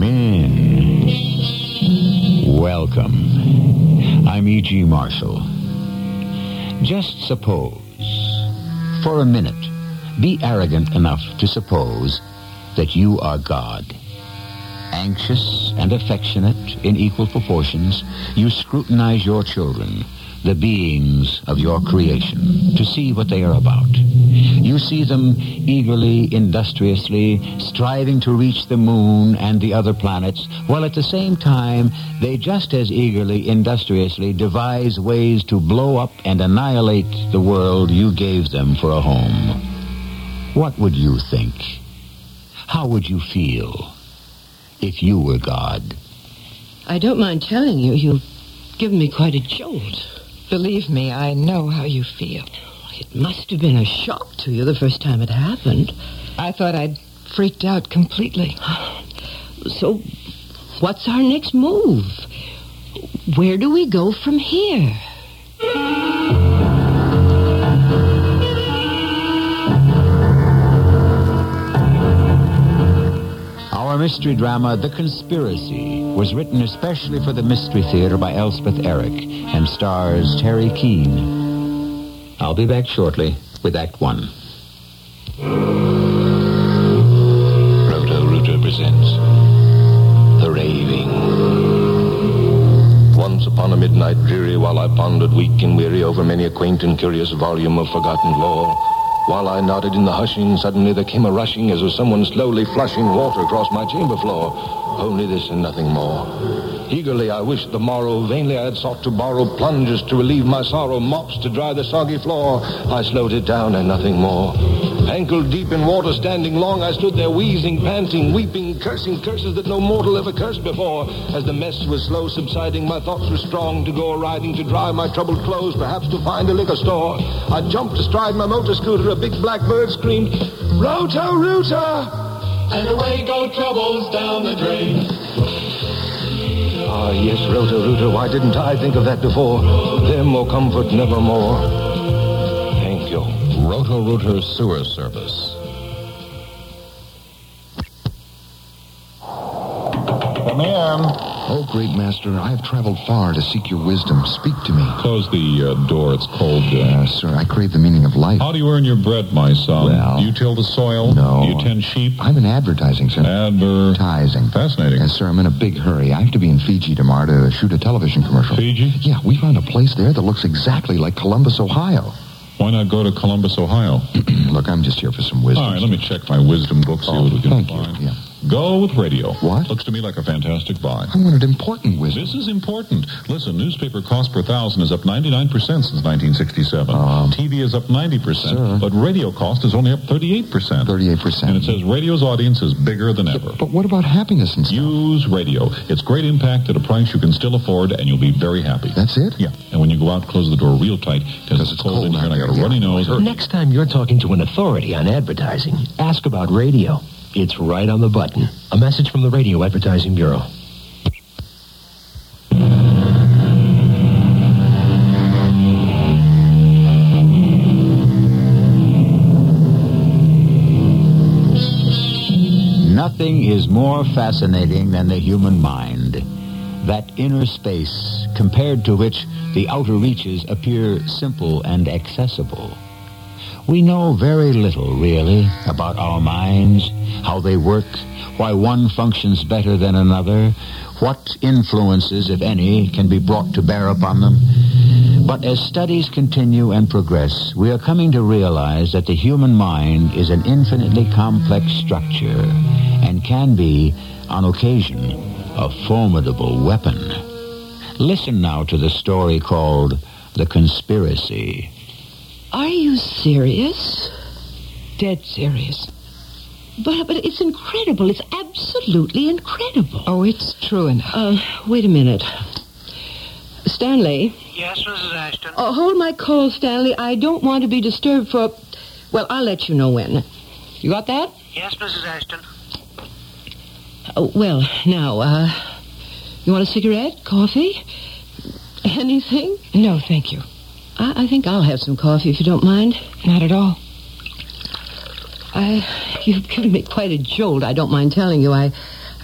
Come in. Welcome. I'm E.G. Marshall. Just suppose, for a minute, be arrogant enough to suppose that you are God. Anxious and affectionate in equal proportions, you scrutinize your children, the beings of your creation, to see what they are about. You see them eagerly, industriously, striving to reach the moon and the other planets, while at the same time, they just as eagerly, industriously devise ways to blow up and annihilate the world you gave them for a home. What would you think? How would you feel if you were God? I don't mind telling you, you've given me quite a jolt. Believe me, I know how you feel. It must have been a shock to you the first time it happened. I thought I'd freaked out completely. So, what's our next move? Where do we go from here? Our mystery drama, The Conspiracy, was written especially for the Mystery Theater by Elspeth Eric and stars Terry Keane. I'll be back shortly with Act One. Roto-Rooter presents The Raving. Once upon a midnight dreary, while I pondered weak and weary over many a quaint and curious volume of forgotten lore, while I nodded in the hushing, suddenly there came a rushing as of someone slowly flushing water across my chamber floor. Only this and nothing more. Eagerly I wished the morrow, vainly I had sought to borrow plunges to relieve my sorrow, mops to dry the soggy floor. I slowed it down and nothing more. Ankle deep in water, standing long, I stood there wheezing, panting, weeping, cursing curses that no mortal ever cursed before. As the mess was slow subsiding, my thoughts were strong to go a-riding, to dry my troubled clothes, perhaps to find a liquor store. I jumped astride my motor scooter, a big black bird screamed, "Roto-Rooter!" And away go troubles down the drain. Ah, yes, Roto-Rooter, why didn't I think of that before? Them or comfort nevermore. Thank you. Roto-Rooter Sewer Service. Come in. Oh, great master, I have traveled far to seek your wisdom. Speak to me. Close the door. It's cold. Sir, I crave the meaning of life. How do you earn your bread, my son? Well, Do you till the soil? no. Do you tend sheep? I'm in advertising, sir. Advertising. Fascinating. Yes, sir, I'm in a big hurry. I have to be in Fiji tomorrow to shoot a television commercial. Fiji? Yeah, we found a place there that looks exactly like Columbus, Ohio. Why not go to Columbus, Ohio? Look, I'm just here for some wisdom. All right, let me check my wisdom book, see what we can thank find. you. Yeah. Go with radio. What? Looks to me like a fantastic buy. I wanted important wisdom. This is important. Listen, newspaper cost per thousand is up 99% since 1967. TV is up 90%, Sir. but radio cost is only up 38%. 38%. And it says radio's audience is bigger than ever. But what about happiness and stuff? Use radio. It's great impact at a price you can still afford, and you'll be very happy. That's it? Yeah. And when you go out, close the door real tight, because it's cold in here and I got a runny nose. Next time you're talking to an authority on advertising, ask about radio. It's right on the button. A message from the Radio Advertising Bureau. Nothing is more fascinating than the human mind. That inner space, compared to which the outer reaches appear simple and accessible. We know very little, really, about our minds, how they work, why one functions better than another, what influences, if any, can be brought to bear upon them. But as studies continue and progress, we are coming to realize that the human mind is an infinitely complex structure and can be, on occasion, a formidable weapon. Listen now to the story called The Conspiracy. Are you serious? Dead serious. But it's incredible. It's absolutely incredible. Oh, it's true enough. Wait a minute. Stanley? Yes, Mrs. Ashton? Hold my call, Stanley. I don't want to be disturbed for... Well, I'll let you know when. You got that? Yes, Mrs. Ashton. Well, now, you want a cigarette? Coffee? Anything? No, thank you. I think I'll have some coffee, if you don't mind. Not at all. You've given me quite a jolt, I don't mind telling you. I I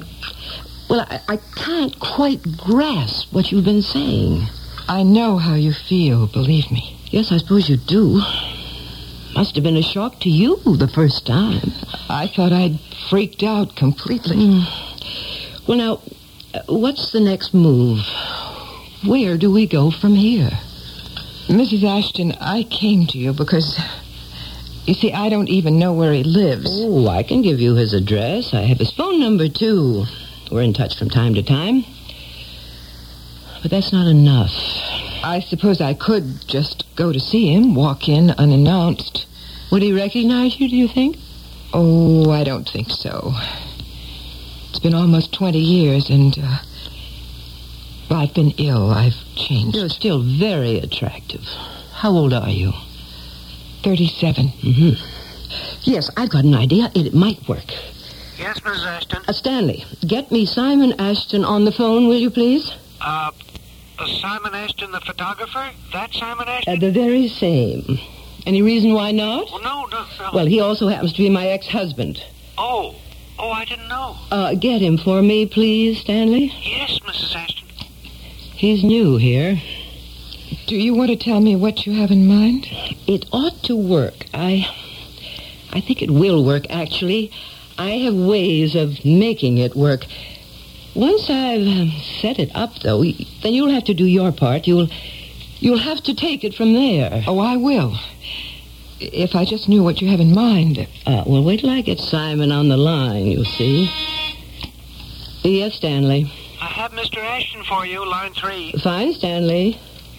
can't quite grasp what you've been saying. I know how you feel, believe me. Yes, I suppose you do. Must have been a shock to you the first time. I thought I'd freaked out completely. Well, now, what's the next move? Where do we go from here? Mrs. Ashton, I came to you because, you see, I don't even know where he lives. Oh, I can give you his address. I have his phone number, too. We're in touch from time to time. But that's not enough. I suppose I could just go to see him, walk in unannounced. Would he recognize you, do you think? Oh, I don't think so. It's been almost 20 years, and I've been ill. I've changed. You're still very attractive. How old are you? 37. Mm-hmm. Yes, I've got an idea. It might work. Yes, Mrs. Ashton? Stanley, get me Simon Ashton on the phone, will you, please? Simon Ashton, the photographer? That Simon Ashton? The very same. Any reason why not? Well, no. Well, he also happens to be my ex-husband. Oh, I didn't know. Get him for me, please, Stanley. Yes, Mrs. Ashton. He's new here. Do you want to tell me what you have in mind? It ought to work. I think it will work, actually. I have ways of making it work. Once I've set it up, though, then you'll have to do your part. You'll have to take it from there. Oh, I will. If I just knew what you have in mind. Well, wait till I get Simon on the line, you'll see. Yes, Stanley. I have Mr. Ashton for you, line 3. Fine, Stanley.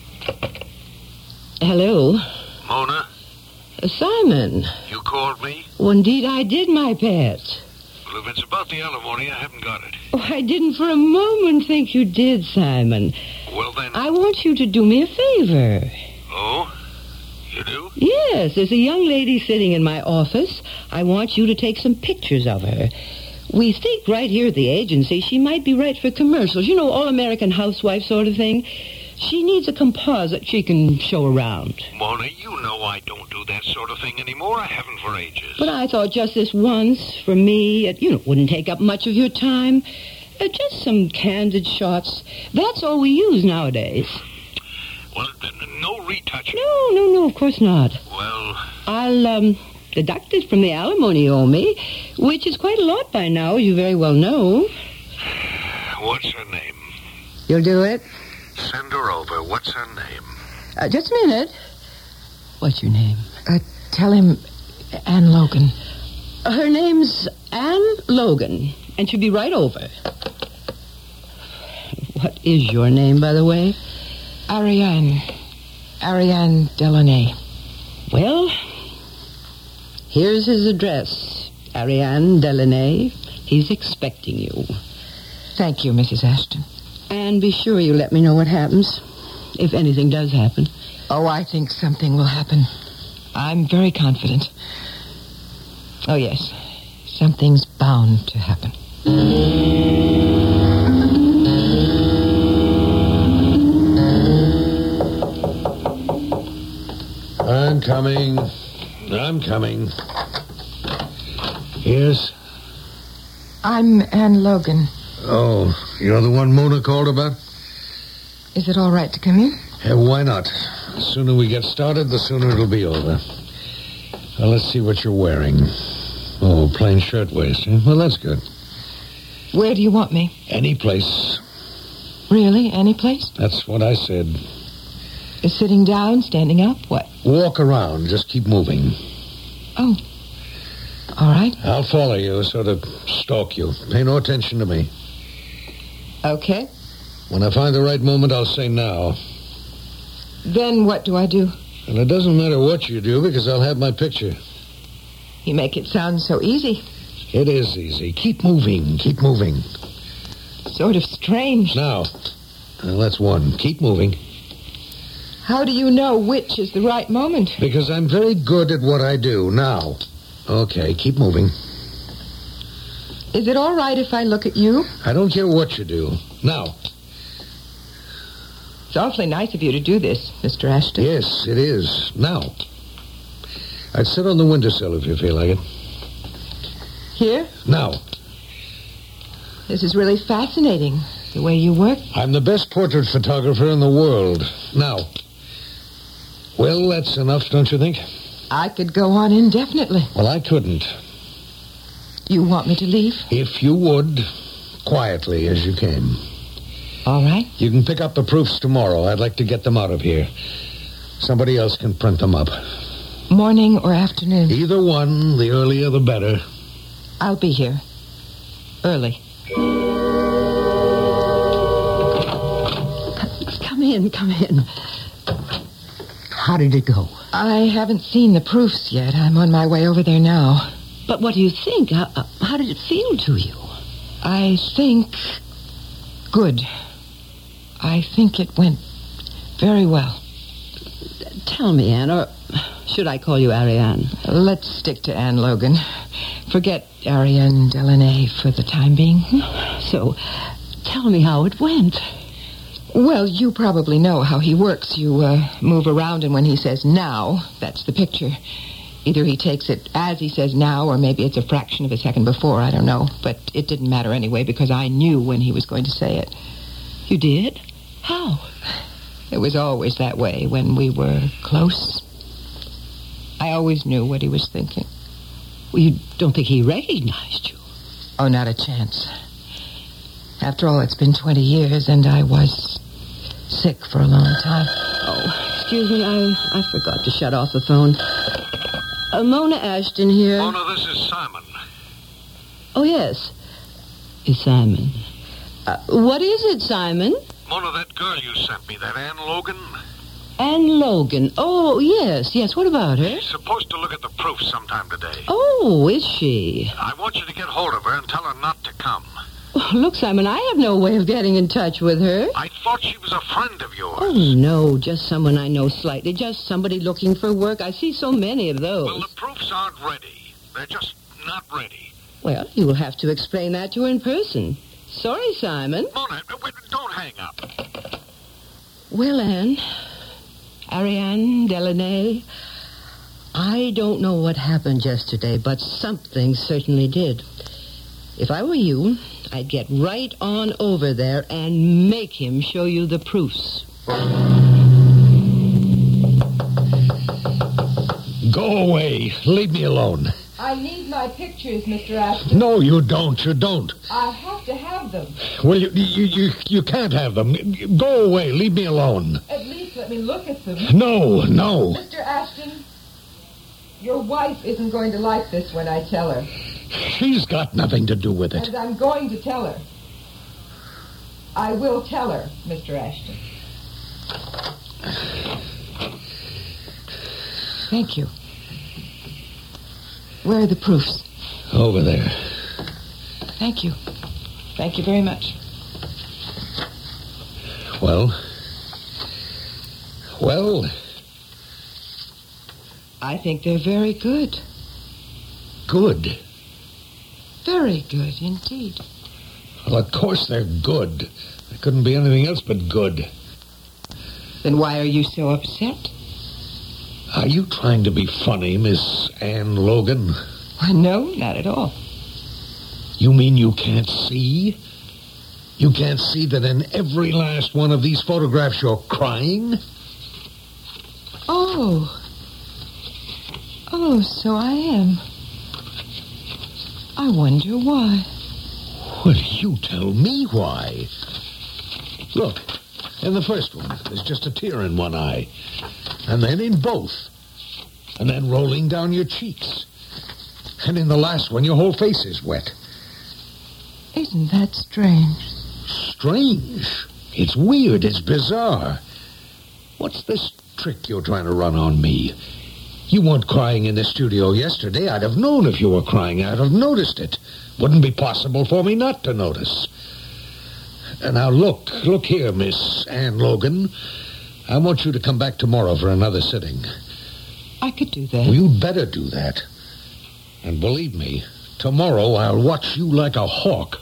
Hello. Mona? Simon. You called me? Well, indeed I did, my pet. Well, if it's about the alimony, I haven't got it. Oh, I didn't for a moment think you did, Simon. Well, then... I want you to do me a favor. Oh? You do? Yes, there's a young lady sitting in my office. I want you to take some pictures of her. We think right here at the agency she might be right for commercials. You know, all-American housewife sort of thing. She needs a composite she can show around. Mona, you know I don't do that sort of thing anymore. I haven't for ages. But I thought just this once, for me, it wouldn't take up much of your time. Just some candid shots. That's all we use nowadays. Well, no retouch. No, of course not. Well... I'll, deduct it from the alimony you owe me, which is quite a lot by now, as you very well know. What's her name? You'll do it? Send her over. What's her name? Just a minute. What's your name? Tell him Ann Logan. Her name's Ann Logan, and she'll be right over. What is your name, by the way? Ariane Delaney. Well, here's his address. Ariane Delaney. He's expecting you. Thank you, Mrs. Ashton. And be sure you let me know what happens, if anything does happen. Oh, I think something will happen. I'm very confident. Oh, yes. Something's bound to happen. I'm coming. Yes? I'm Ann Logan. Oh, you're the one Mona called about? Is it all right to come in? Why not? The sooner we get started, the sooner it'll be over. Well, let's see what you're wearing. Oh, plain shirtwaist. Well, that's good. Where do you want me? Any place. Really? Any place? That's what I said. Sitting down, standing up, what? Walk around. Just keep moving. Oh. All right. I'll follow you, sort of stalk you. Pay no attention to me. Okay. When I find the right moment, I'll say now. Then what do I do? Well, it doesn't matter what you do, because I'll have my picture. You make it sound so easy. It is easy. Keep moving. Keep moving. Sort of strange. Now, that's one. Keep moving. How do you know which is the right moment? Because I'm very good at what I do. Now. Okay, keep moving. Is it all right if I look at you? I don't care what you do. Now. It's awfully nice of you to do this, Mr. Ashton. Yes, it is. Now. I'd sit on the windowsill if you feel like it. Here? Now. This is really fascinating, the way you work. I'm the best portrait photographer in the world. Now, well, that's enough, don't you think? I could go on indefinitely. Well, I couldn't. You want me to leave? If you would, quietly as you came. All right. You can pick up the proofs tomorrow. I'd like to get them out of here. Somebody else can print them up. Morning or afternoon? Either one. The earlier, the better. I'll be here. Early. Come in. How did it go? I haven't seen the proofs yet. I'm on my way over there now. But what do you think? How did it feel to you? I think... good. I think it went very well. Tell me, Anne, or should I call you Ariane? Let's stick to Anne Logan. Forget Ariane Delaney for the time being. So, tell me how it went. Well, you probably know how he works. You move around, and when he says now, that's the picture. Either he takes it as he says now, or maybe it's a fraction of a second before. I don't know. But it didn't matter anyway, because I knew when he was going to say it. You did? How? It was always that way when we were close. I always knew what he was thinking. Well, you don't think he recognized you? Oh, not a chance. After all, it's been 20 years, and I was sick for a long time. Oh, excuse me, I forgot to shut off the phone. Mona Ashton here. Mona, this is Simon. Oh, yes. It's Simon. What is it, Simon? Mona, that girl you sent me, that Anne Logan. Anne Logan. Oh, yes. What about her? She's supposed to look at the proof sometime today. Oh, is she? I want you to get hold of her and tell her not to come. Oh, look, Simon, I have no way of getting in touch with her. I thought she was a friend of yours. Oh, no, just someone I know slightly. Just somebody looking for work. I see so many of those. Well, the proofs aren't ready. They're just not ready. Well, you will have to explain that to her in person. Sorry, Simon. Mona, wait, don't hang up. Well, Anne, Ariane Delaney, I don't know what happened yesterday, but something certainly did. If I were you, I'd get right on over there and make him show you the proofs. Go away. Leave me alone. I need my pictures, Mr. Ashton. No, you don't. You don't. I have to have them. Well, you can't have them. Go away. Leave me alone. At least let me look at them. No. Mr. Ashton, your wife isn't going to like this when I tell her. She's got nothing to do with it. And I'm going to tell her. I will tell her, Mr. Ashton. Thank you. Where are the proofs? Over there. Thank you. Thank you very much. Well? I think they're very good. Good? Very good, indeed. Well, of course they're good. They couldn't be anything else but good. Then why are you so upset? Are you trying to be funny, Miss Anne Logan? No, not at all. You mean you can't see? You can't see that in every last one of these photographs you're crying? Oh, so I am. I wonder why. Well, you tell me why. Look, in the first one, there's just a tear in one eye. And then in both. And then rolling down your cheeks. And in the last one, your whole face is wet. Isn't that strange? Strange? It's weird. It's bizarre. What's this trick you're trying to run on me? You weren't crying in the studio yesterday. I'd have known if you were crying. I'd have noticed it. Wouldn't be possible for me not to notice. And now look here, Miss Anne Logan. I want you to come back tomorrow for another sitting. I could do that. Well, you'd better do that. And believe me, tomorrow I'll watch you like a hawk.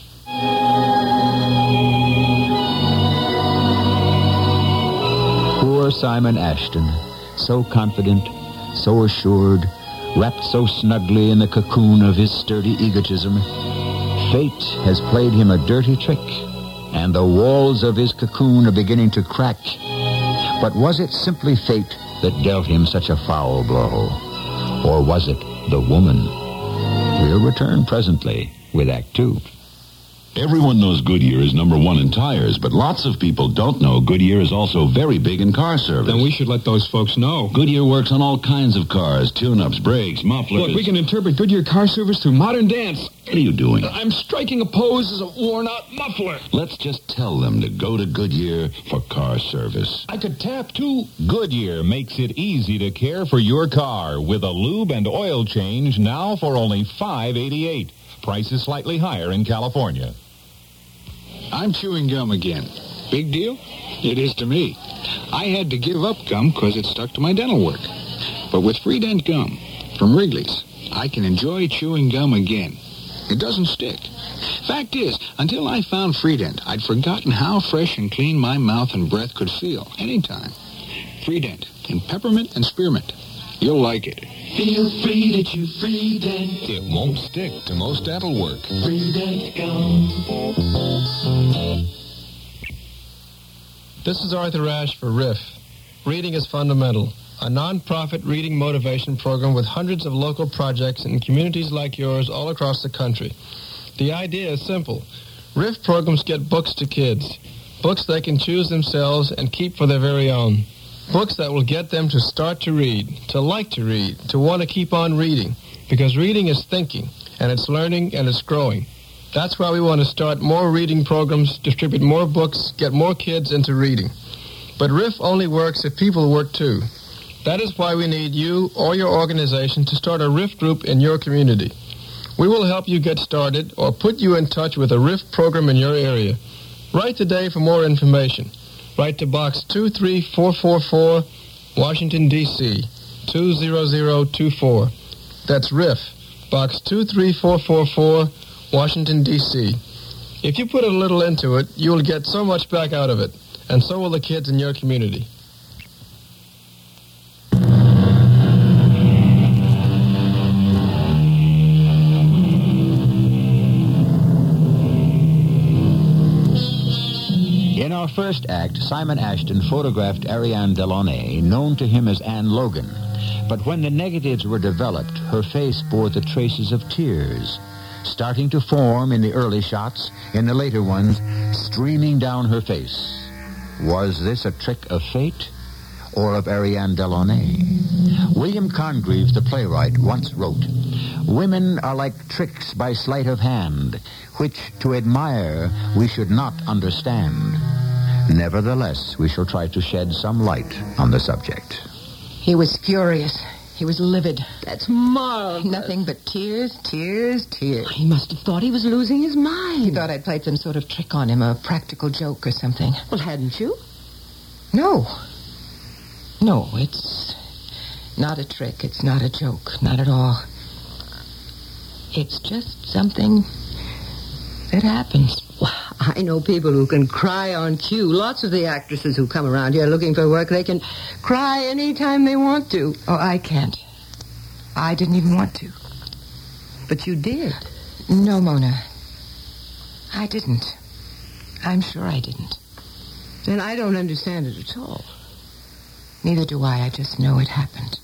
Poor Simon Ashton, so confident, so assured, wrapped so snugly in the cocoon of his sturdy egotism. Fate has played him a dirty trick, and the walls of his cocoon are beginning to crack. But was it simply fate that dealt him such a foul blow? Or was it the woman? We'll return presently with Act Two. Everyone knows Goodyear is number one in tires, but lots of people don't know Goodyear is also very big in car service. Then we should let those folks know. Goodyear works on all kinds of cars, tune-ups, brakes, mufflers. Look, we can interpret Goodyear car service through modern dance. What are you doing? I'm striking a pose as a worn-out muffler. Let's just tell them to go to Goodyear for car service. I could tap, too. Goodyear makes it easy to care for your car with a lube and oil change now for only $5.88. Price is slightly higher in California. I'm chewing gum again. Big deal? It is to me. I had to give up gum because it stuck to my dental work. But with Freedent gum from Wrigley's, I can enjoy chewing gum again. It doesn't stick. Fact is, until I found Freedent, I'd forgotten how fresh and clean my mouth and breath could feel anytime. Freedent in peppermint and spearmint. You'll like it. Feel free to chew Freedent. It won't stick to most dental work. Freedent gum. This is Arthur Ashe for RIF. Reading is Fundamental, a non-profit reading motivation program with hundreds of local projects in communities like yours all across the country. The idea is simple. RIF programs get books to kids, books they can choose themselves and keep for their very own. Books that will get them to start to read, to like to read, to want to keep on reading, because reading is thinking, and it's learning, and it's growing. That's why we want to start more reading programs, distribute more books, get more kids into reading. But RIF only works if people work too. That is why we need you or your organization to start a RIF group in your community. We will help you get started or put you in touch with a RIF program in your area. Write today for more information. Write to Box 23444, Washington, D.C., 20024. That's RIF, Box 23444, Washington, D.C. If you put a little into it, you will get so much back out of it, and so will the kids in your community. In our first act, Simon Ashton photographed Ariane Delaunay, known to him as Anne Logan. But when the negatives were developed, her face bore the traces of tears, starting to form in the early shots, in the later ones, streaming down her face. Was this a trick of fate or of Ariane Delaunay? William Congreve, the playwright, once wrote, "Women are like tricks by sleight of hand, which to admire we should not understand. Nevertheless, we shall try to shed some light on the subject." He was furious. He was livid. That's marvelous. Nothing but tears, tears, tears. He must have thought he was losing his mind. He thought I'd played some sort of trick on him, a practical joke or something. Well, hadn't you? No. No, it's not a trick. It's not a joke. Not at all. It's just something that happens. Well, I know people who can cry on cue. Lots of the actresses who come around here looking for work, they can cry any time they want to. Oh, I can't. I didn't even want to. But you did. No, Mona. I didn't. I'm sure I didn't. Then I don't understand it at all. Neither do I. I just know it happened.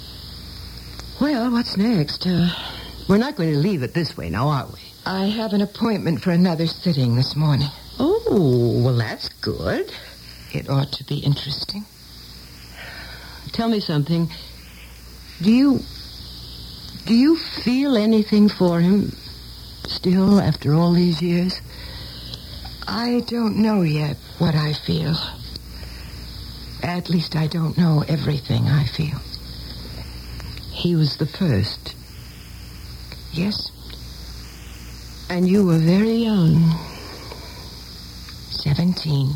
Well, what's next? We're not going to leave it this way now, are we? I have an appointment for another sitting this morning. Oh, well, that's good. It ought to be interesting. Tell me something. Do you feel anything for him still after all these years? I don't know yet what I feel. At least I don't know everything I feel. He was the first. Yes. And you were very young. 17.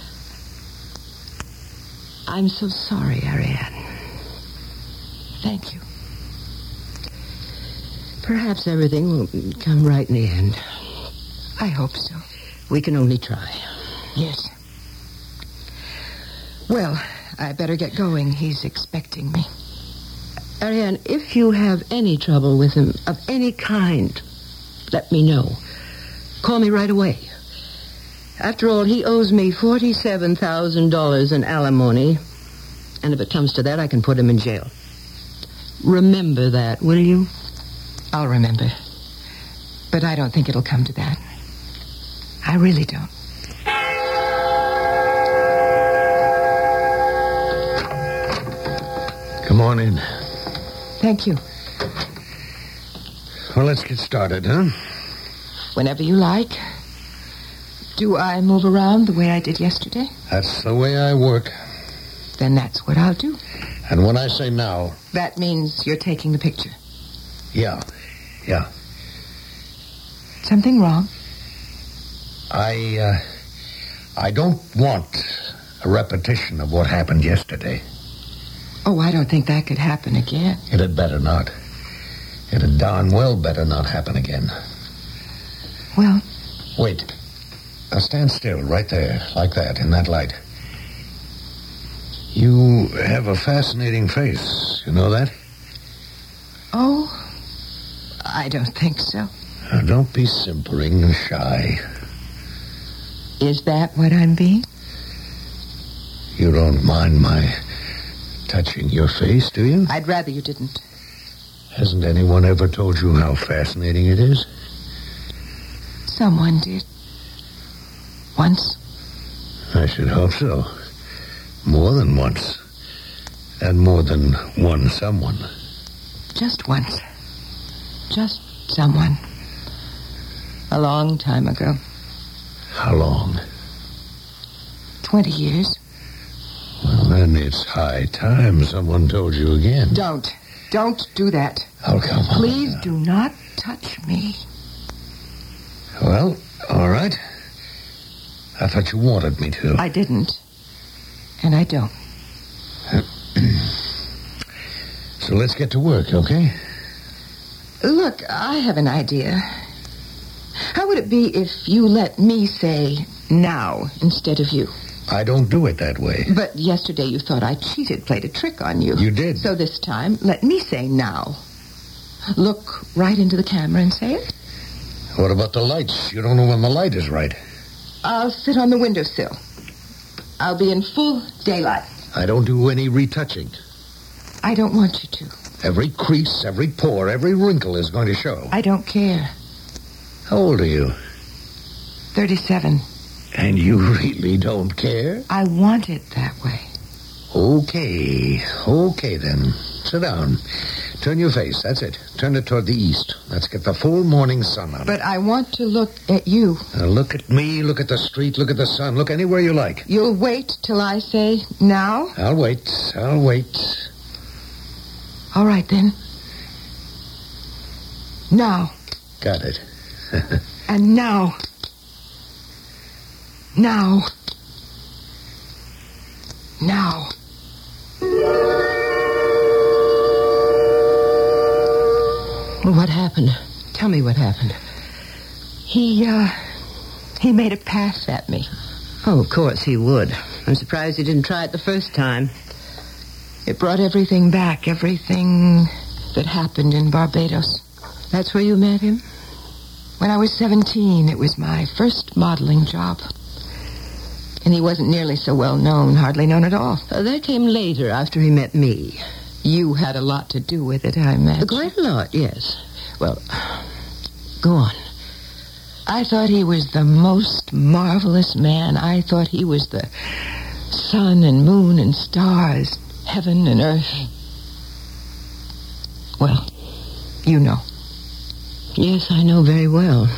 I'm so sorry, Ariane. Thank you. Perhaps everything will come right in the end. I hope so. We can only try. Yes. Well, I better get going. He's expecting me. Ariane, if you have any trouble with him of any kind, let me know. call me right away. After all, he owes me $47,000 in alimony. And if it comes to that, I can put him in jail. Remember that, will you? I'll remember. But I don't think it'll come to that. I really don't. Come on in. Thank you. Well, let's get started, huh? Whenever you like. Do I move around the way I did yesterday? That's the way I work. Then that's what I'll do. And when I say now... That means you're taking the picture. Yeah. Something wrong? I don't want a repetition of what happened yesterday. Oh, I don't think that could happen again. It had better not. It had darn well better not happen again. Well? Wait. Now stand still right there, like that, in that light. You have a fascinating face. You know that? Oh, I don't think so. Now, don't be simpering and shy. Is that what I'm being? You don't mind my touching your face, do you? I'd rather you didn't. Hasn't anyone ever told you how fascinating it is? Someone did. Once. I should hope so. More than once. And more than one someone. Just once. Just someone. A long time ago. How long? 20 years. Well, then it's high time someone told you again. Don't do that. Oh, come on. Please do not touch me. Well, all right. I thought you wanted me to. I didn't. And I don't. So let's get to work, okay? Look, I have an idea. How would it be if you let me say now instead of you? I don't do it that way. But yesterday you thought I cheated, played a trick on you. You did. So this time, let me say now. Look right into the camera and say it. What about the lights? You don't know when the light is right. I'll sit on the windowsill. I'll be in full daylight. I don't do any retouching. I don't want you to. Every crease, every pore, every wrinkle is going to show. I don't care. How old are you? 37. And you really don't care? I want it that way. Okay then. Sit down. Turn your face, that's it. Turn it toward the east. Let's get the full morning sun on it. But I want to look at you. Now look at me, look at the street, look at the sun, look anywhere you like. You'll wait till I say now? I'll wait. All right, then. Now. Got it. And now. Now. Now. Well, what happened? Tell me what happened. He made a pass at me. Oh, of course he would. I'm surprised he didn't try it the first time. It brought everything back, everything that happened in Barbados. That's where you met him? When I was 17, it was my first modeling job. And he wasn't nearly so well known, hardly known at all. That came later, after he met me. You had a lot to do with it, I imagine. Quite a lot, yes. Well, go on. I thought he was the most marvelous man. I thought he was the sun and moon and stars, heaven and earth. Well, you know. Yes, I know very well.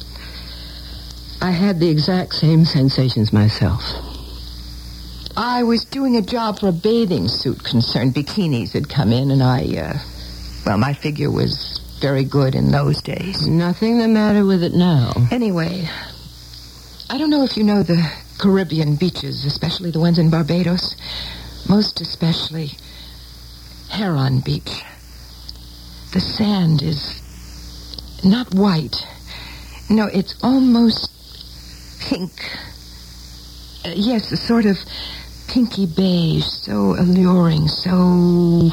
I had the exact same sensations myself. I was doing a job for a bathing suit concern. Bikinis had come in, and my figure was very good in those days. Nothing the matter with it now. Anyway, I don't know if you know the Caribbean beaches, especially the ones in Barbados. Most especially Heron Beach. The sand is not white. No, it's almost pink. Yes, a sort of pinky beige, so alluring, so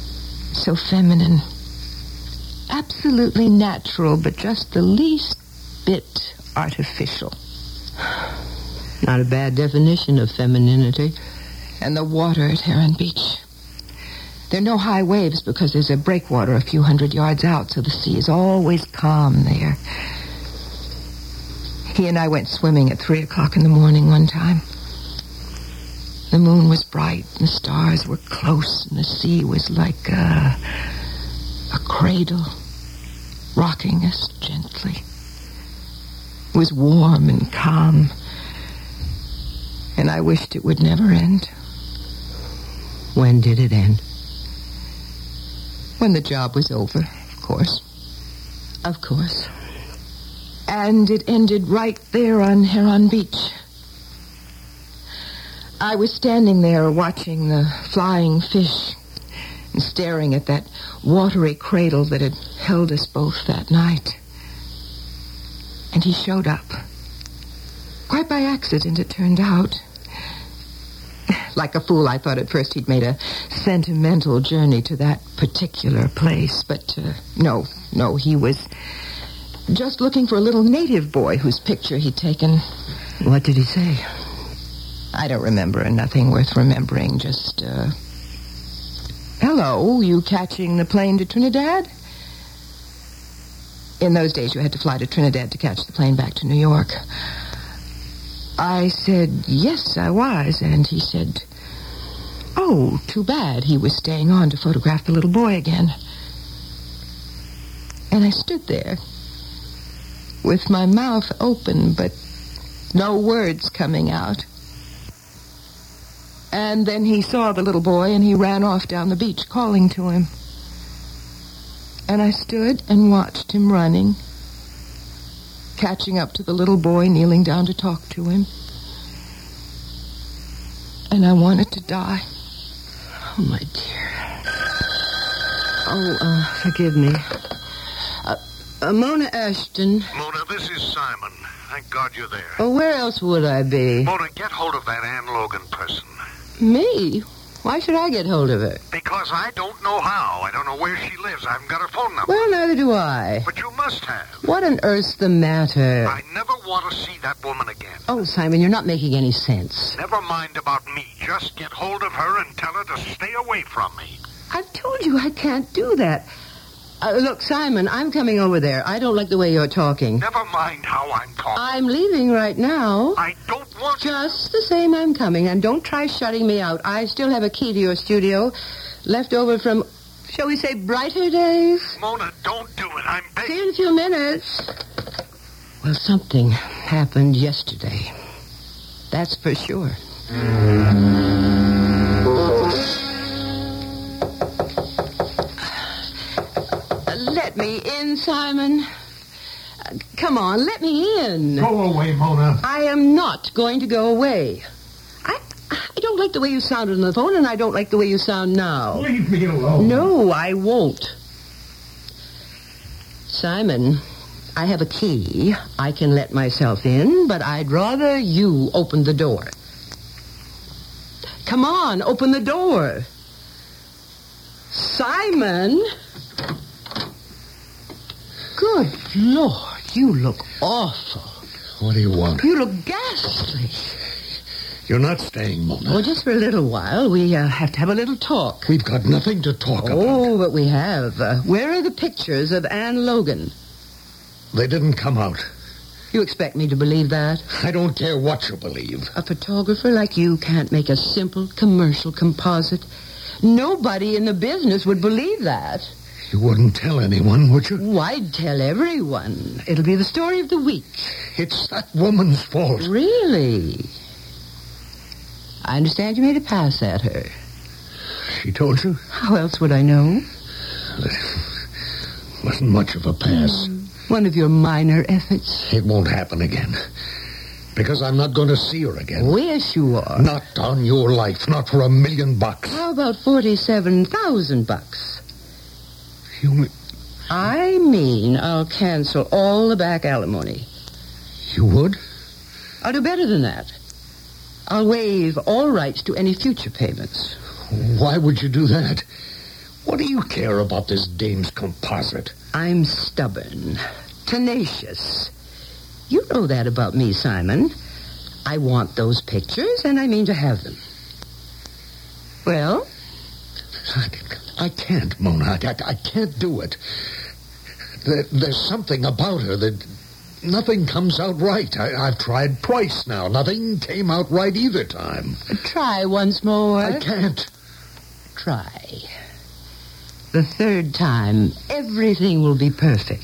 feminine. Absolutely natural, but just the least bit artificial. Not a bad definition of femininity. And the water at Heron Beach. There are no high waves because there's a breakwater a few hundred yards out, so the sea is always calm there. He and I went swimming at 3 o'clock in the morning one time. The moon was bright, and the stars were close, and the sea was like a cradle, rocking us gently. It was warm and calm, and I wished it would never end. When did it end? When the job was over, of course. Of course. And it ended right there on Heron Beach. I was standing there watching the flying fish and staring at that watery cradle that had held us both that night. And he showed up. Quite by accident, it turned out. Like a fool, I thought at first he'd made a sentimental journey to that particular place. But no, he was just looking for a little native boy whose picture he'd taken. What did he say? I don't remember, nothing worth remembering. Just, hello, you catching the plane to Trinidad? In those days, you had to fly to Trinidad to catch the plane back to New York. I said, yes, I was. And he said, oh, too bad. He was staying on to photograph the little boy again. And I stood there with my mouth open, but no words coming out. And then he saw the little boy, and he ran off down the beach, calling to him. And I stood and watched him running, catching up to the little boy, kneeling down to talk to him. And I wanted to die. Oh, my dear. Oh, forgive me. Mona Ashton. Mona, this is Simon. Thank God you're there. Oh, where else would I be? Mona, get hold of that Ann Logan person. Me? Why should I get hold of her? Because I don't know how. I don't know where she lives. I haven't got her phone number. Well, neither do I. But you must have. What on earth's the matter? I never want to see that woman again. Oh, Simon, you're not making any sense. Never mind about me. Just get hold of her and tell her to stay away from me. I've told you I can't do that. Look, Simon, I'm coming over there. I don't like the way you're talking. Never mind how I'm talking. I'm leaving right now. I don't want Just the same, I'm coming, and don't try shutting me out. I still have a key to your studio, left over from, shall we say, brighter days? Mona, don't do it. I'm begging. See you in a few minutes. Well, something happened yesterday. That's for sure. Let me in, Simon. Come on, let me in. Go away, Mona. I am not going to go away. I don't like the way you sounded on the phone, and I don't like the way you sound now. Leave me alone. No, I won't. Simon, I have a key. I can let myself in, but I'd rather you open the door. Come on, open the door. Simon! Good Lord, you look awful. What do you want? You look ghastly. You're not staying, Mona. Well, just for a little while. We have to have a little talk. We've got nothing to talk about. Oh, but we have. Where are the pictures of Ann Logan? They didn't come out. You expect me to believe that? I don't care what you believe. A photographer like you can't make a simple commercial composite. Nobody in the business would believe that. You wouldn't tell anyone, would you? Oh, I'd tell everyone. It'll be the story of the week. It's that woman's fault. Really? I understand you made a pass at her. She told you? How else would I know? It wasn't much of a pass. One of your minor efforts. It won't happen again. Because I'm not going to see her again. Oh, yes, you are. Not on your life. Not for $1 million. How about $47,000? You I mean, I'll cancel all the back alimony. You would? I'll do better than that. I'll waive all rights to any future payments. Why would you do that? What do you care about this dame's composite? I'm stubborn, tenacious. You know that about me, Simon. I want those pictures, and I mean to have them. Well? I can't, Mona. I can't do it. There's something about her that nothing comes out right. I've tried twice now. Nothing came out right either time. Try once more. I can't. Try. The third time, everything will be perfect.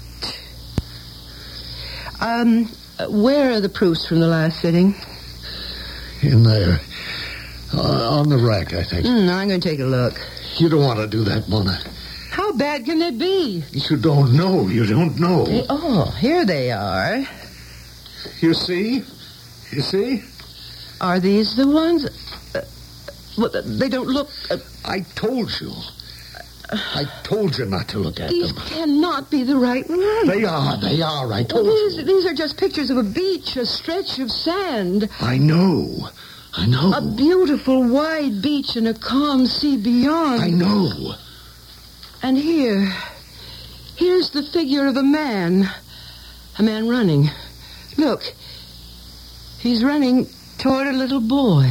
Where are the proofs from the last sitting? In there. On the rack, I think. I'm going to take a look. You don't want to do that, Mona. How bad can they be? You don't know. You don't know. Here they are. You see? You see? Are these the ones? Well, they don't look... I told you. I told you not to look at these them. These cannot be the right ones. They are. I told you. These are just pictures of a beach, a stretch of sand. I know. A beautiful wide beach and a calm sea beyond. I know. And here's the figure of a man running. Look, he's running toward a little boy.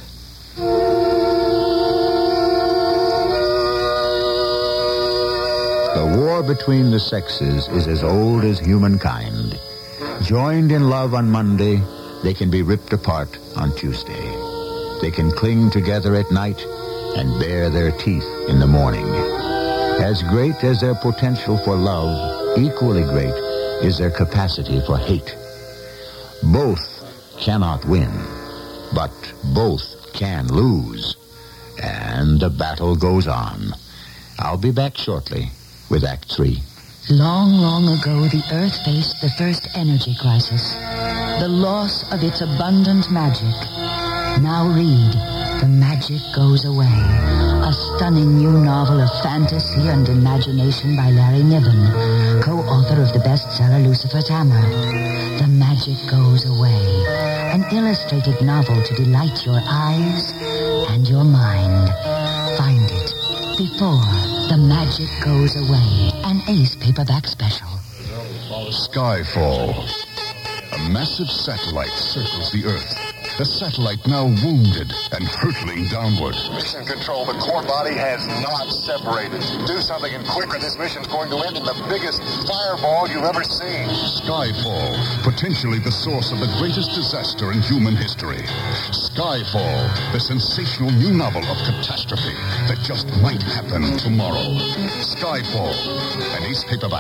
The war between the sexes is as old as humankind. Joined in love on Monday, they can be ripped apart on Tuesday. They can cling together at night and bare their teeth in the morning. As great as their potential for love, equally great is their capacity for hate. Both cannot win, but both can lose. And the battle goes on. I'll be back shortly with Act 3. Long, long ago, the Earth faced the first energy crisis. The loss of its abundant magic. Now read The Magic Goes Away, a stunning new novel of fantasy and imagination by Larry Niven, co-author of the bestseller Lucifer's Hammer. The Magic Goes Away, an illustrated novel to delight your eyes and your mind. Find it before The Magic Goes Away, an Ace paperback special. Skyfall. A massive satellite circles the Earth. The satellite now wounded and hurtling downward. Mission Control, the core body has not separated. Do something and quick or this mission's going to end in the biggest fireball you've ever seen. Skyfall, potentially the source of the greatest disaster in human history. Skyfall, the sensational new novel of catastrophe that just might happen tomorrow. Skyfall, an Ace paperback.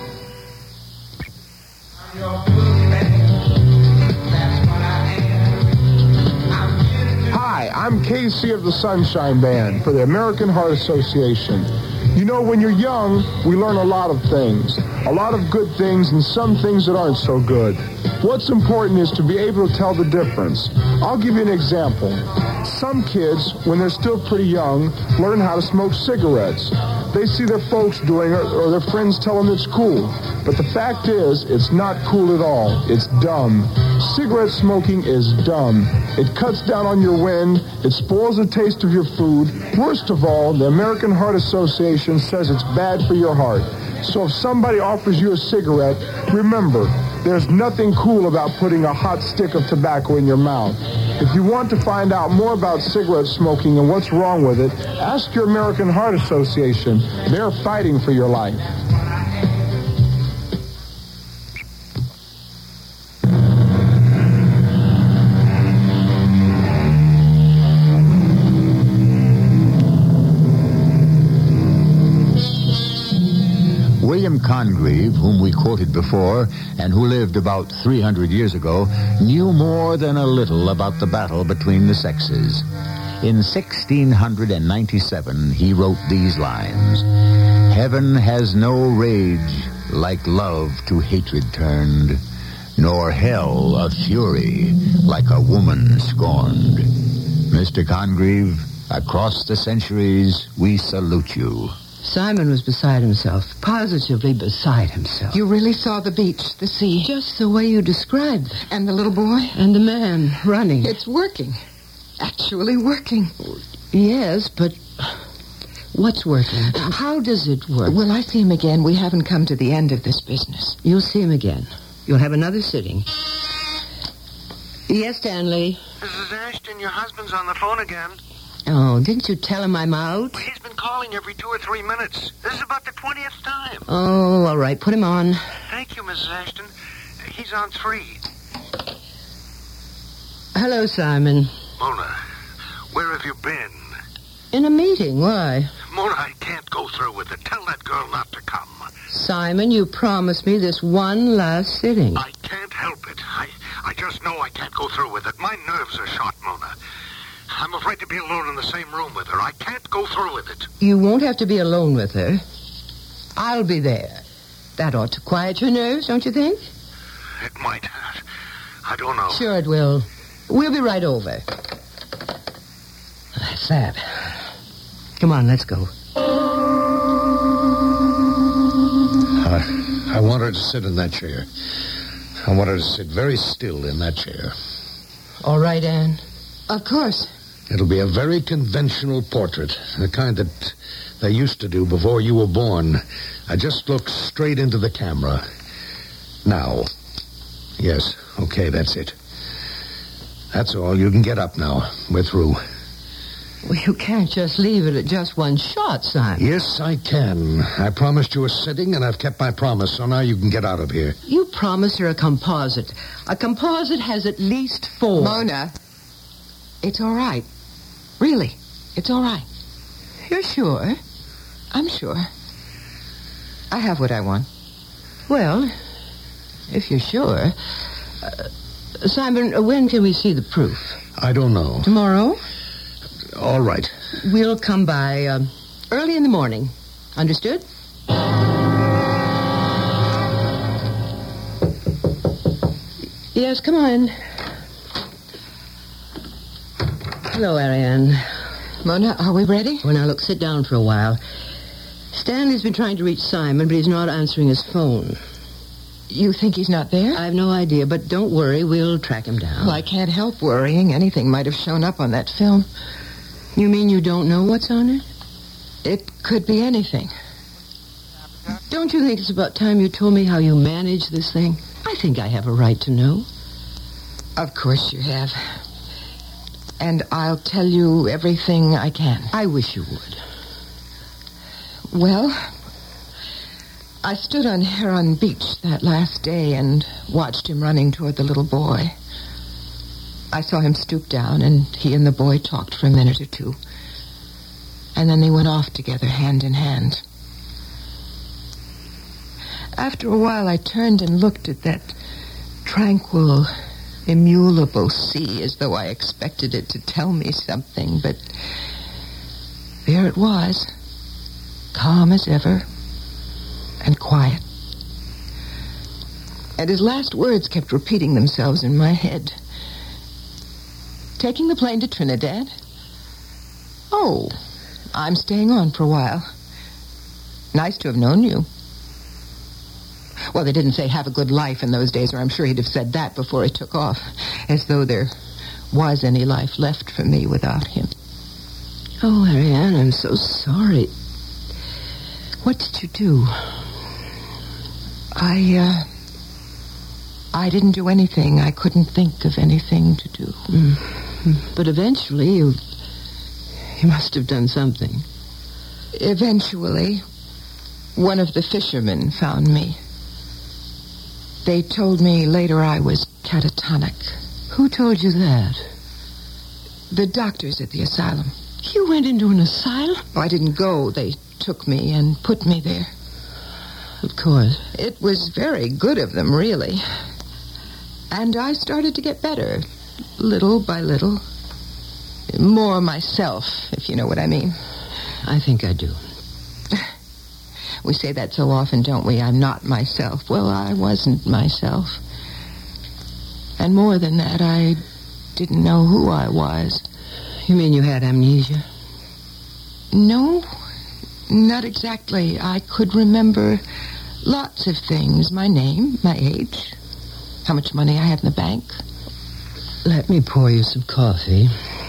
Hi, I'm Casey of the Sunshine Band for the American Heart Association. You know, when you're young, we learn a lot of things. A lot of good things and some things that aren't so good. What's important is to be able to tell the difference. I'll give you an example. Some kids, when they're still pretty young, learn how to smoke cigarettes. They see their folks doing it or their friends tell them it's cool. But the fact is, it's not cool at all. It's dumb. Cigarette smoking is dumb. It cuts down on your wind. It spoils the taste of your food. Worst of all, the American Heart Association says it's bad for your heart. So if somebody offers you a cigarette, remember, there's nothing cool about putting a hot stick of tobacco in your mouth. If you want to find out more about cigarette smoking and what's wrong with it, ask your American Heart Association. They're fighting for your life. William Congreve, whom we quoted before, and who lived about 300 years ago, knew more than a little about the battle between the sexes. In 1697, he wrote these lines: "Heaven has no rage like love to hatred turned, nor hell a fury like a woman scorned." Mr. Congreve, across the centuries, we salute you. Simon was beside himself, positively beside himself. You really saw the beach, the sea? Just the way you described it. And the little boy? And the man running. It's working. Actually working. Yes, but what's working? How does it work? Will I see him again? We haven't come to the end of this business. You'll see him again. You'll have another sitting. Yes, Stanley. Mrs. Ashton, your husband's on the phone again. Oh, didn't you tell him I'm out? He's been calling every 2 or 3 minutes. This is about the 20th time. Oh, all right. Put him on. Thank you, Mrs. Ashton. He's on 3. Hello, Simon. Mona, where have you been? In a meeting. Why? Mona, I can't go through with it. Tell that girl not to come. Simon, you promised me this one last sitting. I can't help it. I just know I can't go through with it. My nerves are shot, Mona. I'm afraid to be alone in the same room with her. I can't go through with it. You won't have to be alone with her. I'll be there. That ought to quiet your nerves, don't you think? It might. I don't know. Sure it will. We'll be right over. That's that. Come on, let's go. I want her to sit in that chair. I want her to sit very still in that chair. All right, Anne. Of course. It'll be a very conventional portrait, the kind that they used to do before you were born. I just look straight into the camera. Now. Yes, okay, that's it. That's all. You can get up now. We're through. Well, you can't just leave it at just one shot, Simon. Yes, I can. I promised you a sitting, and I've kept my promise, so now you can get out of here. You promised her a composite. A composite has at least 4. Mona, it's all right. Really, it's all right. You're sure? I'm sure. I have what I want. Well, if you're sure. Simon, when can we see the proof? I don't know. Tomorrow? All right. We'll come by early in the morning. Understood? Yes, come on. Hello, Ariane. Mona, are we ready? Well, now, look, sit down for a while. Stanley's been trying to reach Simon, but he's not answering his phone. You think he's not there? I've no idea, but don't worry. We'll track him down. Well, I can't help worrying. Anything might have shown up on that film. You mean you don't know what's on it? It could be anything. Don't you think it's about time you told me how you manage this thing? I think I have a right to know. Of course you have. And I'll tell you everything I can. I wish you would. Well, I stood on Heron Beach that last day and watched him running toward the little boy. I saw him stoop down, and he and the boy talked for a minute or two. And then they went off together, hand in hand. After a while, I turned and looked at that tranquil, immutable sea as though I expected it to tell me something, but there it was, calm as ever and quiet. And his last words kept repeating themselves in my head. Taking the plane to Trinidad? Oh, I'm staying on for a while. Nice to have known you. Well, they didn't say have a good life in those days, or I'm sure he'd have said that before he took off, as though there was any life left for me without him. Oh, Ariane, I'm so sorry. What did you do? I didn't do anything. I couldn't think of anything to do. But eventually you must have done something. Eventually, one of the fishermen found me. They told me later I was catatonic. Who told you that? The doctors at the asylum. You went into an asylum? Oh, I didn't go. They took me and put me there. Of course. It was very good of them, really. And I started to get better, little by little. More myself, if you know what I mean. I think I do. We say that so often, don't we? I'm not myself. Well, I wasn't myself. And more than that, I didn't know who I was. You mean you had amnesia? No, not exactly. I could remember lots of things. My name, my age, how much money I had in the bank. Let me pour you some coffee.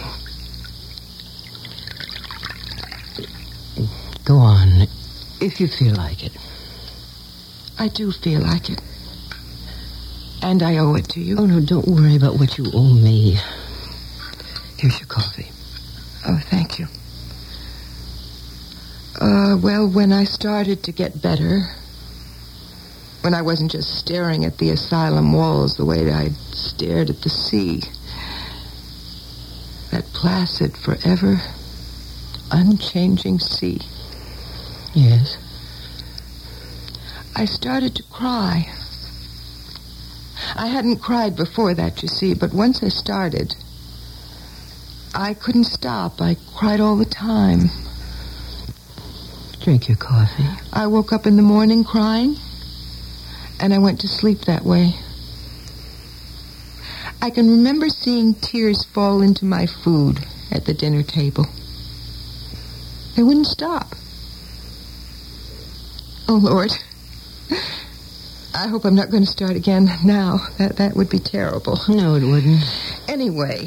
Go on, if you feel like it. I do feel like it. And I owe it to you. Oh, no, don't worry about what you owe me. Here's your coffee. Oh, thank you. Well, when I started to get better, when I wasn't just staring at the asylum walls the way I'd stared at the sea, that placid, forever, unchanging sea. Yes? I started to cry. I hadn't cried before that, you see, but once I started, I couldn't stop. I cried all the time. Drink your coffee. I woke up in the morning crying, and I went to sleep that way. I can remember seeing tears fall into my food at the dinner table. They wouldn't stop. Oh, Lord. I hope I'm not going to start again now. That would be terrible. No, it wouldn't. Anyway,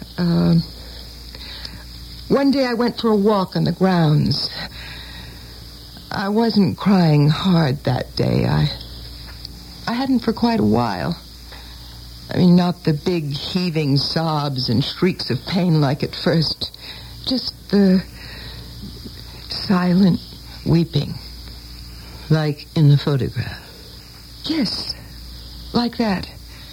one day I went for a walk on the grounds. I wasn't crying hard that day. I hadn't for quite a while. I mean, not the big heaving sobs and shrieks of pain like at first. Just the silent weeping. Like in the photograph? Yes, like that.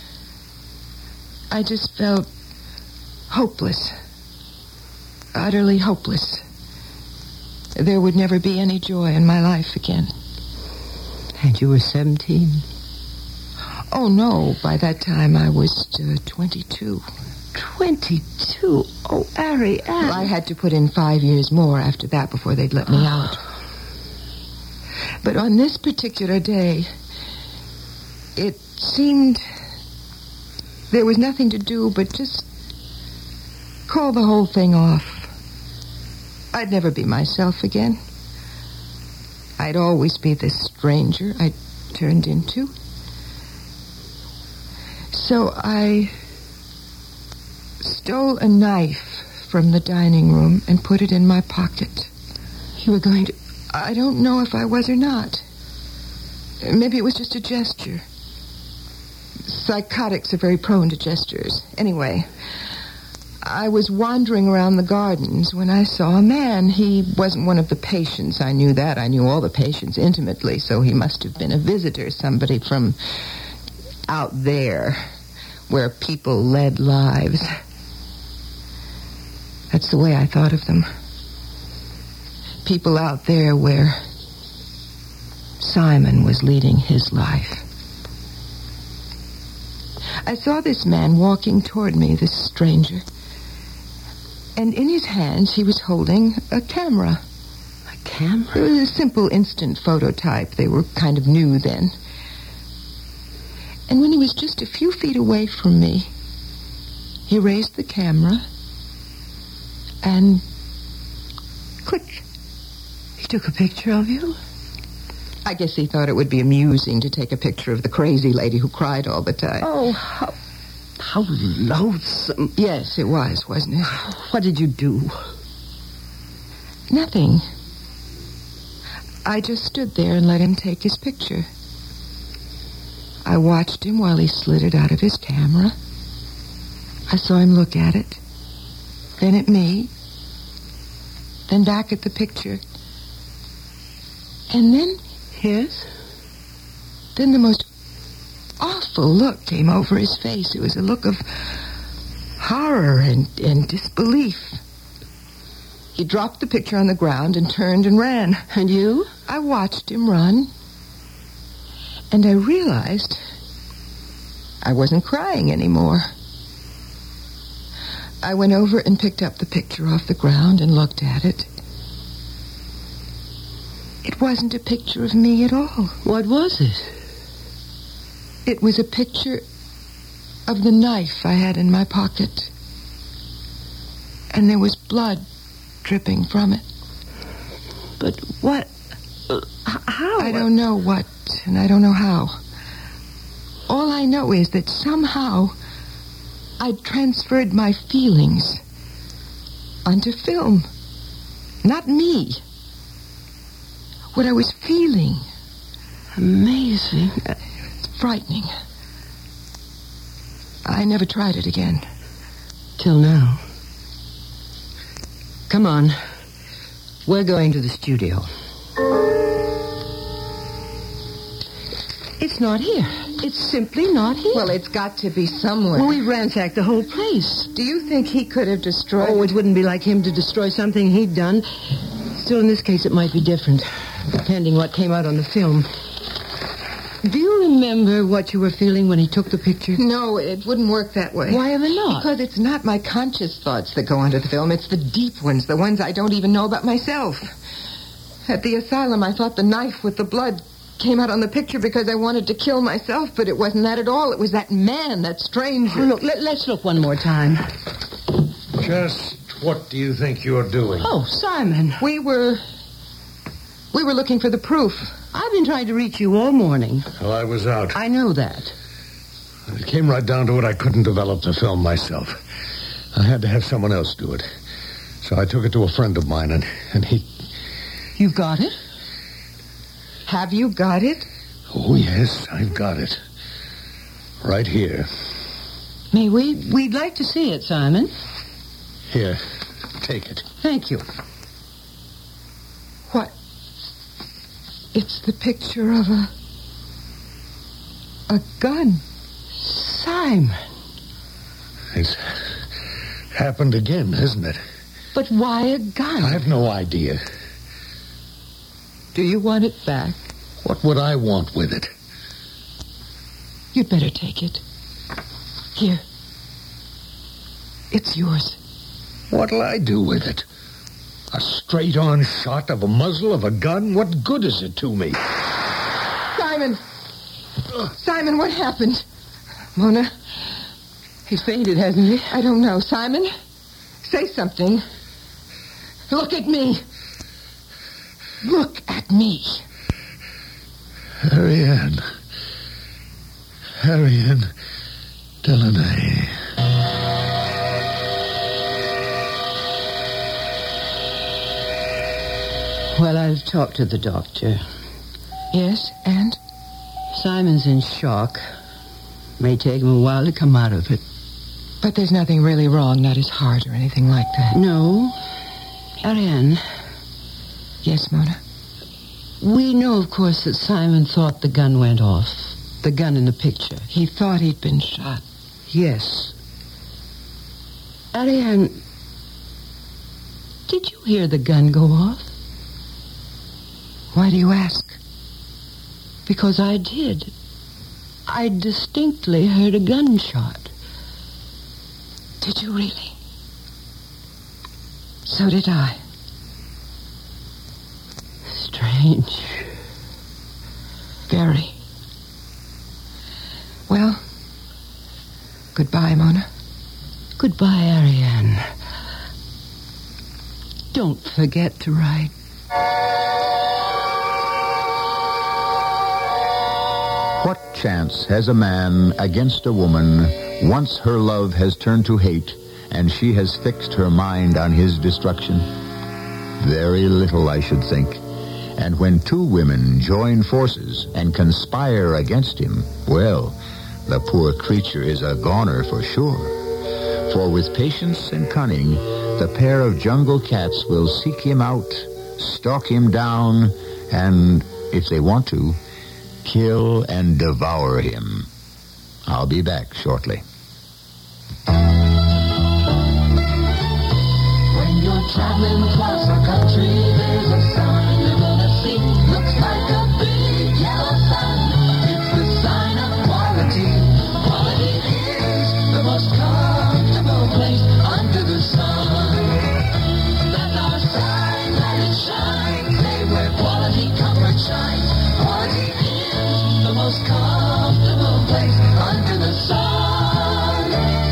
I just felt hopeless. Utterly hopeless. There would never be any joy in my life again. And you were 17? Oh, no. By that time, I was 22. 22? Oh, Ariane. Well, I had to put in 5 years more after that before they'd let me out. But on this particular day, it seemed there was nothing to do but just call the whole thing off. I'd never be myself again. I'd always be this stranger I'd turned into. So I stole a knife from the dining room and put it in my pocket. You were going to... I don't know if I was or not. Maybe it was just a gesture. Psychotics are very prone to gestures. Anyway, I was wandering around the gardens when I saw a man. He wasn't one of the patients. I knew that. I knew all the patients intimately, so he must have been a visitor, somebody from out there where people led lives. That's the way I thought of them. People out there where Simon was leading his life. I saw this man walking toward me, this stranger. And in his hands, he was holding a camera. A camera? It was a simple instant phototype. They were kind of new then. And when he was just a few feet away from me, he raised the camera and click. He took a picture of you? I guess he thought it would be amusing to take a picture of the crazy lady who cried all the time. Oh, how loathsome. Yes, it was, wasn't it? What did you do? Nothing. I just stood there and let him take his picture. I watched him while he slid it out of his camera. I saw him look at it, then at me, then back at the picture. And then... Yes? Then the most awful look came over his face. It was a look of horror and disbelief. He dropped the picture on the ground and turned and ran. And you? I watched him run. And I realized I wasn't crying anymore. I went over and picked up the picture off the ground and looked at it. It wasn't a picture of me at all. What was it? It was a picture of the knife I had in my pocket. And there was blood dripping from it. But what? How? I don't know what, and I don't know how. All I know is that somehow I'd transferred my feelings onto film. Not me. What I was feeling. Amazing. It's frightening. I never tried it again. Till now. Come on. We're going to the studio. It's not here. It's simply not here. Well, it's got to be somewhere. Well, we ransacked the whole place. Do you think he could have destroyed it? It wouldn't be like him to destroy something he'd done. Still, in this case, it might be different, depending what came out on the film. Do you remember what you were feeling when he took the picture? No, it wouldn't work that way. Why ever not? Because it's not my conscious thoughts that go onto the film. It's the deep ones, the ones I don't even know about myself. At the asylum, I thought the knife with the blood came out on the picture because I wanted to kill myself, but it wasn't that at all. It was that man, that stranger. Oh, look, let's look one more time. Just what do you think you're doing? Oh, Simon. We were looking for the proof. I've been trying to reach you all morning. Well, I was out. I know that. It came right down to it. I couldn't develop the film myself. I had to have someone else do it. So I took it to a friend of mine, and he... You've got it? Have you got it? Oh, yes, I've got it. Right here. May we? We'd like to see it, Simon. Here, take it. Thank you. What? It's the picture of a gun. Simon. It's happened again, hasn't it? But why a gun? I have no idea. Do you want it back? What would I want with it? You'd better take it. Here. It's yours. What'll I do with it? A straight-on shot of a muzzle of a gun? What good is it to me? Simon! Simon, what happened? Mona? He's fainted, hasn't he? I don't know. Simon? Say something. Look at me. Look at me. Harry-Ann Delaney. Well, I've talked to the doctor. Yes, and? Simon's in shock. May take him a while to come out of it. But there's nothing really wrong, not his heart or anything like that. No. Harry-Ann. Yes, Mona? We know, of course, that Simon thought the gun went off. The gun in the picture. He thought he'd been shot. Yes. Harry-Ann, did you hear the gun go off? Why do you ask? Because I did. I distinctly heard a gunshot. Did you really? So did I. Strange. Very. Well, goodbye, Mona. Goodbye, Harry-Ann. Don't forget to write. What chance has a man against a woman once her love has turned to hate and she has fixed her mind on his destruction? Very little, I should think. And when two women join forces and conspire against him, well, the poor creature is a goner for sure. For with patience and cunning, the pair of jungle cats will seek him out, stalk him down, and, if they want to, kill and devour him. I'll be back shortly. When you're traveling across the country, there's a sign you're gonna see. Looks like a big yellow sun. It's the sign of quality. Quality is the most comfortable place under the sun. That's our sign, let it shine. Say where quality comfort shines. Quality is the most comfortable place under the sun.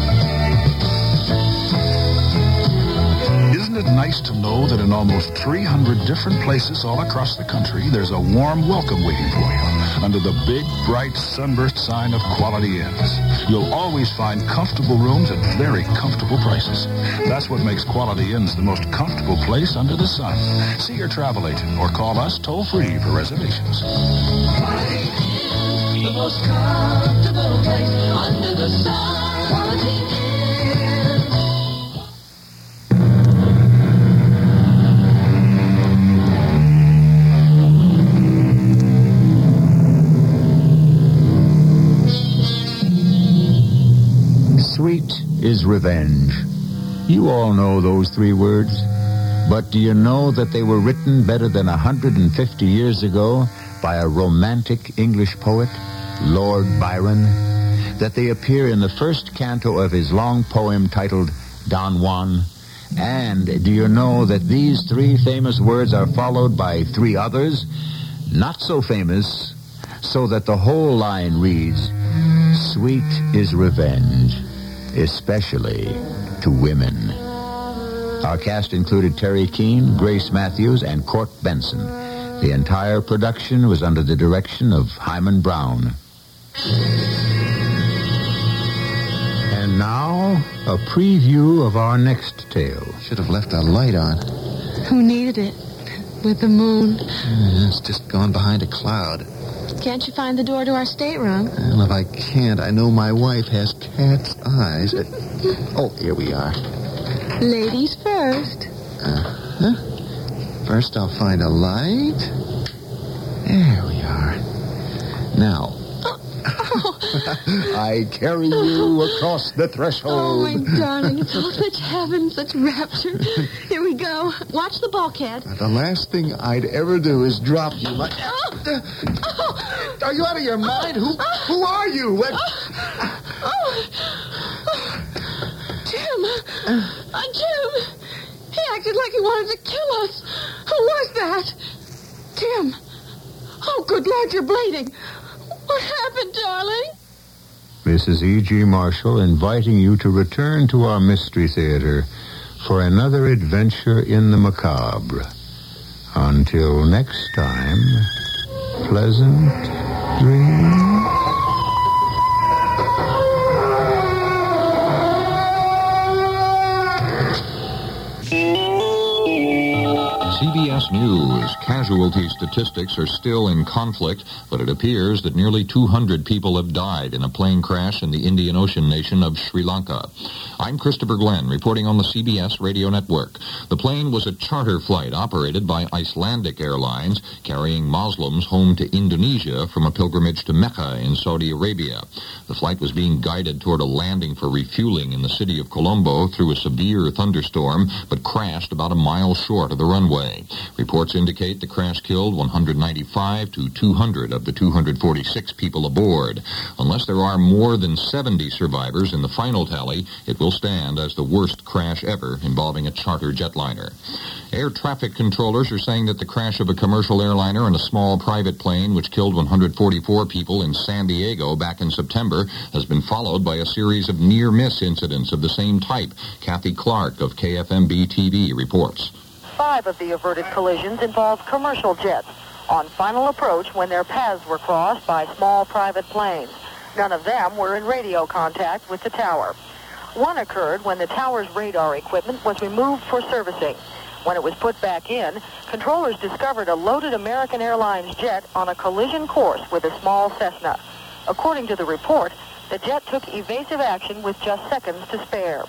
Isn't it nice to know that in almost 300 different places all across the country, there's a warm welcome waiting for you under the big, bright, sunburst sign of Quality Inns. You'll always find comfortable rooms at very comfortable prices. That's what makes Quality Inns the most comfortable place under the sun. See your travel agent or call us toll-free for reservations. Quality Inns, the most comfortable place under the sun. is revenge. You all know those three words. But do you know that they were written better than 150 years ago by a romantic English poet, Lord Byron? That they appear in the first canto of his long poem titled Don Juan? And do you know that these three famous words are followed by three others, not so famous, so that the whole line reads, "Sweet is revenge, especially to women." Our cast included Terry Keane, Grace Matthews, and Court Benson. The entire production was under the direction of Hyman Brown. And now, a preview of our next tale. Should have left that light on. Who needed it? With the moon. It's just gone behind a cloud. Can't you find the door to our stateroom? Well, if I can't, I know my wife has cat's eyes. Oh, here we are. Ladies first. Uh-huh. First, I'll find a light. There we are. Now, I carry you across the threshold. Oh, my darling, it's all such heaven, such rapture. Here we go. Watch the bulkhead. The last thing I'd ever do is drop you. Are you out of your mind? Who are you? Jim! Jim! He acted like he wanted to kill us. Who was that? Jim! Oh, good Lord, you're bleeding. What happened, darling? This is E.G. Marshall inviting you to return to our Mystery Theater for another adventure in the macabre. Until next time, pleasant dreams. CBS News. Casualty statistics are still in conflict, but it appears that nearly 200 people have died in a plane crash in the Indian Ocean nation of Sri Lanka. I'm Christopher Glenn, reporting on the CBS radio network. The plane was a charter flight operated by Icelandic Airlines, carrying Muslims home to Indonesia from a pilgrimage to Mecca in Saudi Arabia. The flight was being guided toward a landing for refueling in the city of Colombo through a severe thunderstorm, but crashed about a mile short of the runway. Reports indicate the crash killed 195 to 200 of the 246 people aboard. Unless there are more than 70 survivors in the final tally, it will stand as the worst crash ever involving a charter jetliner. Air traffic controllers are saying that the crash of a commercial airliner and a small private plane, which killed 144 people in San Diego back in September, has been followed by a series of near-miss incidents of the same type. Kathy Clark of KFMB-TV reports. 5 of the averted collisions involved commercial jets on final approach when their paths were crossed by small private planes. None of them were in radio contact with the tower. One occurred when the tower's radar equipment was removed for servicing. When it was put back in, controllers discovered a loaded American Airlines jet on a collision course with a small Cessna. According to the report, the jet took evasive action with just seconds to spare.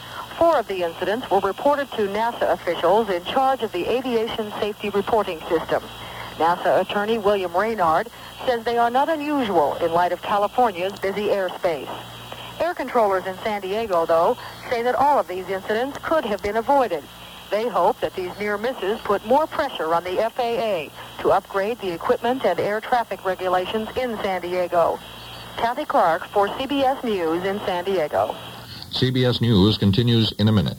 4 of the incidents were reported to NASA officials in charge of the Aviation Safety Reporting System. NASA attorney William Raynard says they are not unusual in light of California's busy airspace. Air controllers in San Diego, though, say that all of these incidents could have been avoided. They hope that these near misses put more pressure on the FAA to upgrade the equipment and air traffic regulations in San Diego. Kathy Clark for CBS News in San Diego. CBS News continues in a minute.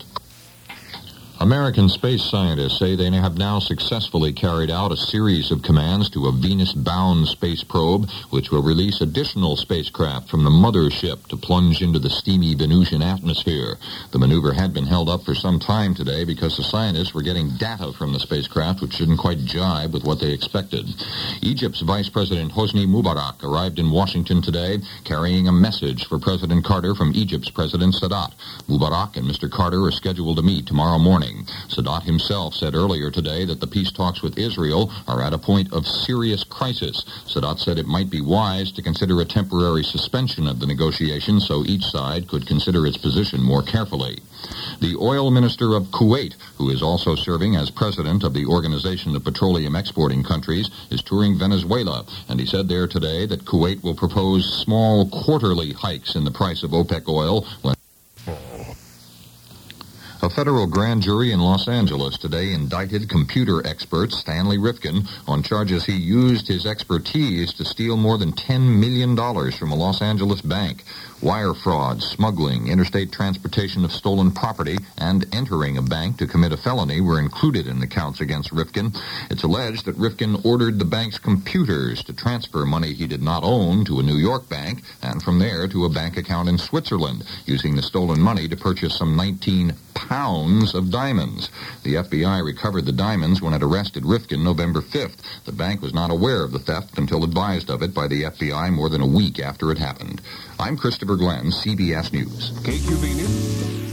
American space scientists say they have now successfully carried out a series of commands to a Venus-bound space probe, which will release additional spacecraft from the mothership to plunge into the steamy Venusian atmosphere. The maneuver had been held up for some time today because the scientists were getting data from the spacecraft which didn't quite jibe with what they expected. Egypt's Vice President Hosni Mubarak arrived in Washington today carrying a message for President Carter from Egypt's President Sadat. Mubarak and Mr. Carter are scheduled to meet tomorrow morning. Sadat himself said earlier today that the peace talks with Israel are at a point of serious crisis. Sadat said it might be wise to consider a temporary suspension of the negotiations so each side could consider its position more carefully. The oil minister of Kuwait, who is also serving as president of the Organization of Petroleum Exporting Countries, is touring Venezuela, and he said there today that Kuwait will propose small quarterly hikes in the price of OPEC oil when A federal grand jury in Los Angeles today indicted computer expert Stanley Rifkin on charges he used his expertise to steal more than $10 million from a Los Angeles bank. Wire fraud, smuggling, interstate transportation of stolen property, and entering a bank to commit a felony were included in the counts against Rifkin. It's alleged that Rifkin ordered the bank's computers to transfer money he did not own to a New York bank, and from there to a bank account in Switzerland, using the stolen money to purchase some 19 pounds of diamonds. The FBI recovered the diamonds when it arrested Rifkin November 5th. The bank was not aware of the theft until advised of it by the FBI more than a week after it happened. I'm Christopher Glenn, CBS News. KQB News.